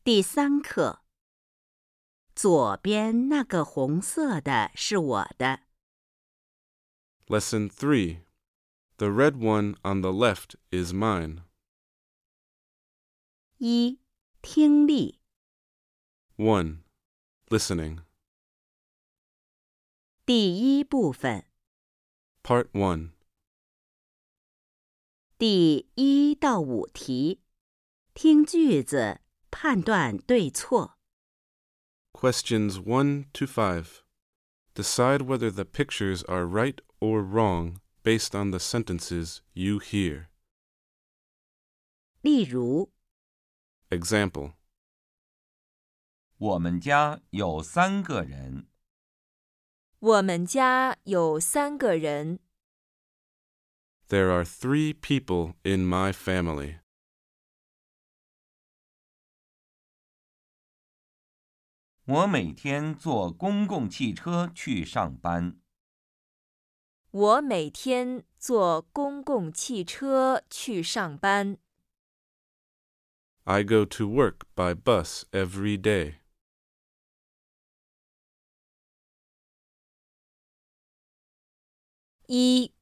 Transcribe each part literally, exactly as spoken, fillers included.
第三课，左边那个红色的是我的。 Lesson three. The red one on the left is mine. 一、听力。 one. Listening. 第一部分， Part one. 第一到五题，听句子，判断对错。 Questions one to five. Decide whether the pictures are right or wrong based on the sentences you hear. 例如， Example. 我们家有三个人。 我们家有三个人。 There are three people in my family. 我每天坐公共汽车去上班。 我每天坐公共汽车去上班。 I go to work by bus every day. 一、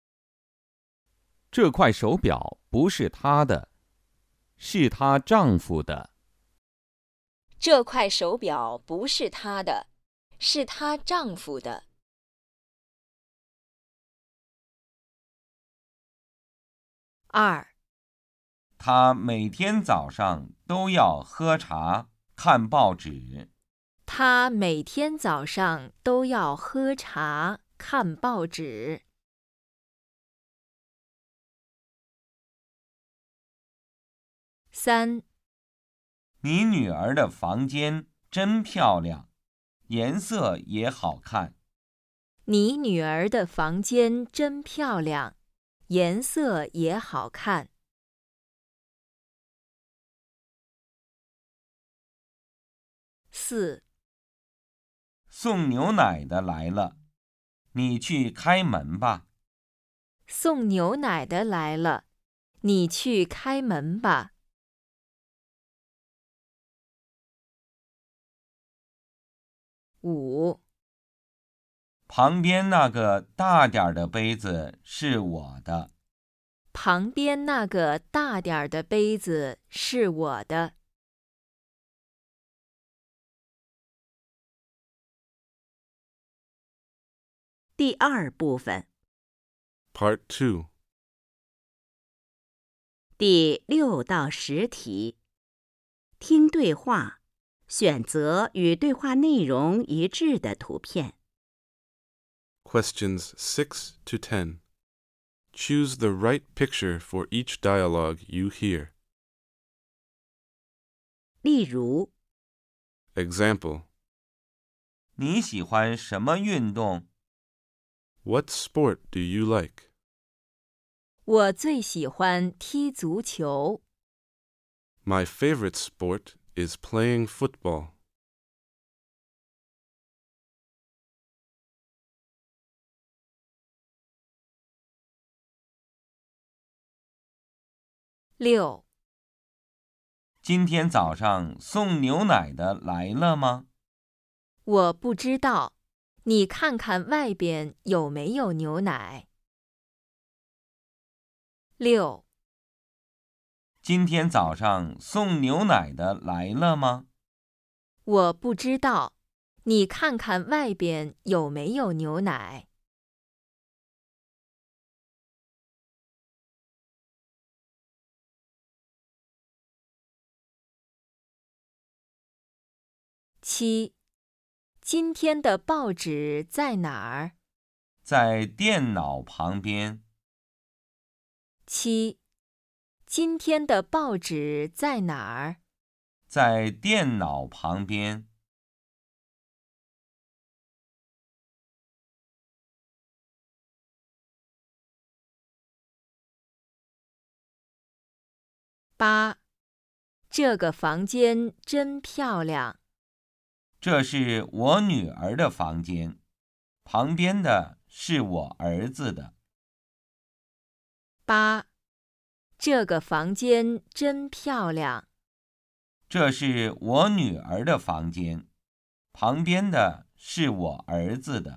这块手表不是她的，是她丈夫的。 这块手表不是她的，是她丈夫的。二、 他每天早上都要喝茶、看报纸。 她每天早上都要喝茶、看报纸。三、 你女儿的房间真漂亮，颜色也好看。 你女儿的房间真漂亮，颜色也好看。四、 送牛奶的来了，你去开门吧。 送牛奶的来了，你去开门吧。五、 旁边那个大点儿的杯子是我的。 旁边那个大点儿的杯子是我的。 第二部分， Part two. 第六到十题，听对话，选择与对话内容一致的图片。 Questions six to ten. Choose the right picture for each dialogue you hear. 例如， Example. 你喜欢什么运动？ What sport do you like? 我最喜欢踢足球。 My favorite sport is playing football. 六、 今天早上送牛奶的来了吗？ 我不知道，你看看外边有没有牛奶。六、 今天早上送牛奶的来了吗？ 我不知道，你看看外边有没有牛奶。七、今天的报纸在哪儿？ 在电脑旁边。 七、今天的报纸在哪儿？ 在电脑旁边。 八、这个房间真漂亮。 这是我女儿的房间，旁边的是我儿子的。 八、这个房间真漂亮。 这是我女儿的房间，旁边的是我儿子的。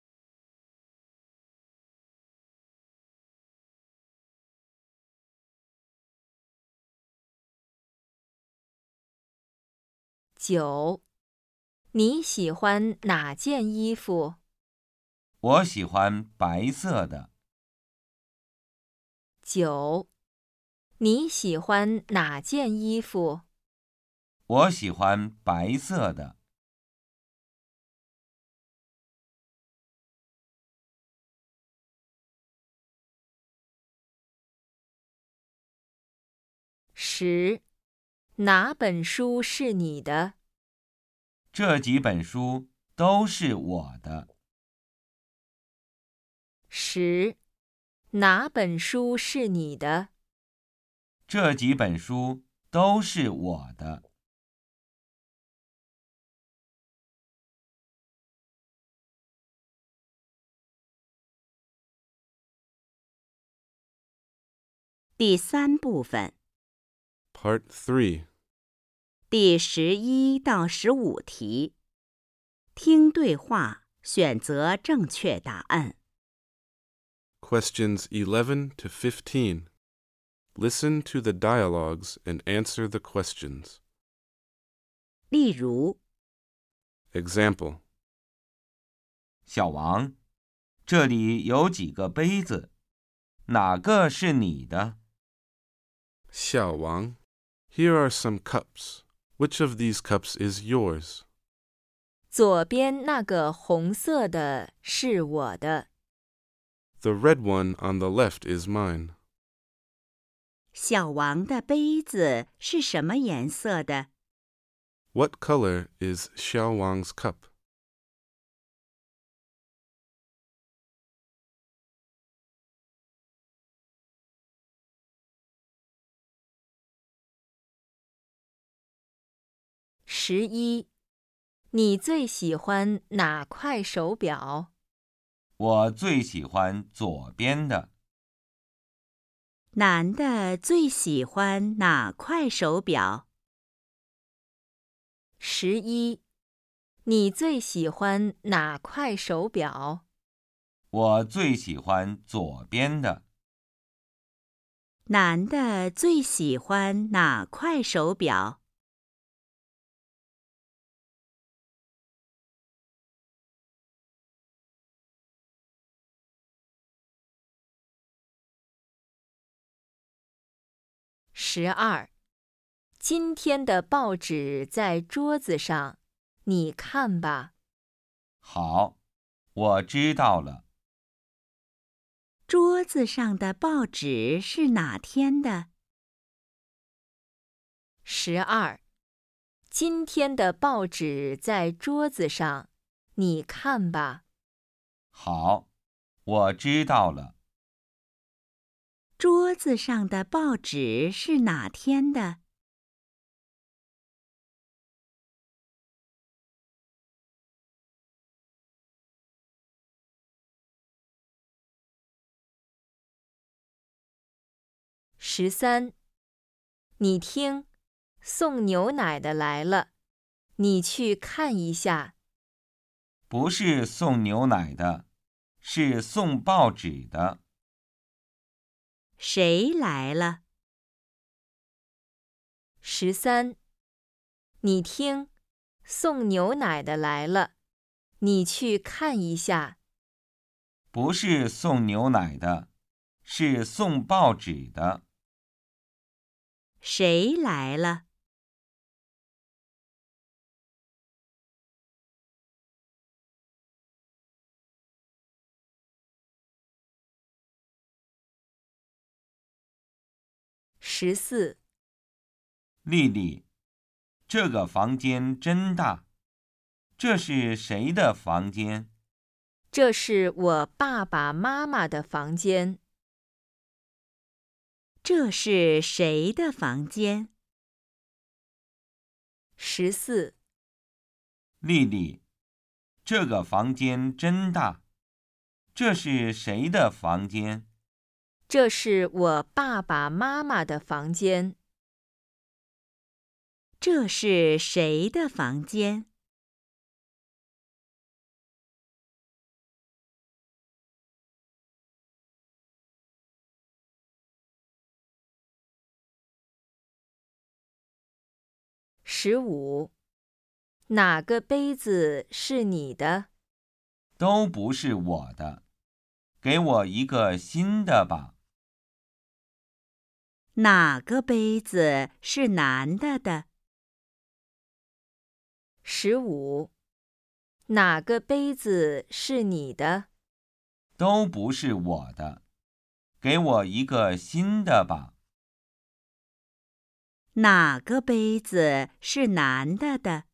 九，你喜欢哪件衣服？ 我喜欢白色的。 九，你喜欢哪件衣服？ 我喜欢白色的。 十，哪本书是你的？ 这几本书都是我的。 十，哪本书是你的？ 这几本书都是我的。 第三部分， Part three. 第十一到十五题，听对话，选择正确答案。 Questions eleven to fifteen. Listen to the dialogues and answer the questions. 例如， Example. 小王，这里有几个杯子，哪个是你的？ Xiao Wang, here are some cups. Which of these cups is yours? 左边那个红色的是我的。 The red one on the left is mine. 小王的杯子是什么颜色的？ What color is Xiao Wang's cup? 十一，你最喜欢哪块手表？ 我最喜欢左边的。 男的最喜欢哪块手表？ 十一，你最喜欢哪块手表？ 我最喜欢左边的。 男的最喜欢哪块手表？ 十二，今天的报纸在桌子上，你看吧。 好，我知道了。 桌子上的报纸是哪天的？ 十二，今天的报纸在桌子上，你看吧。 好，我知道了。 桌子上的报纸是哪天的？ 十三，你听，送牛奶的来了，你去看一下。 不是送牛奶的，是送报纸的。 谁来了？ 十三，你听，送牛奶的来了，你去看一下。 不是送牛奶的，是送报纸的。 谁来了？ 十四， 丽丽，这个房间真大。这是谁的房间？ 这是我爸爸妈妈的房间。 这是谁的房间？ 十四， 丽丽，这个房间真大。这是谁的房间？ 这是我爸爸妈妈的房间。 这是谁的房间？十五，哪个杯子是你的？ 都不是我的，给我一个新的吧。 哪个杯子是男的的？十五，哪个杯子是你的？ 都不是我的，给我一个新的吧。 哪个杯子是男的的？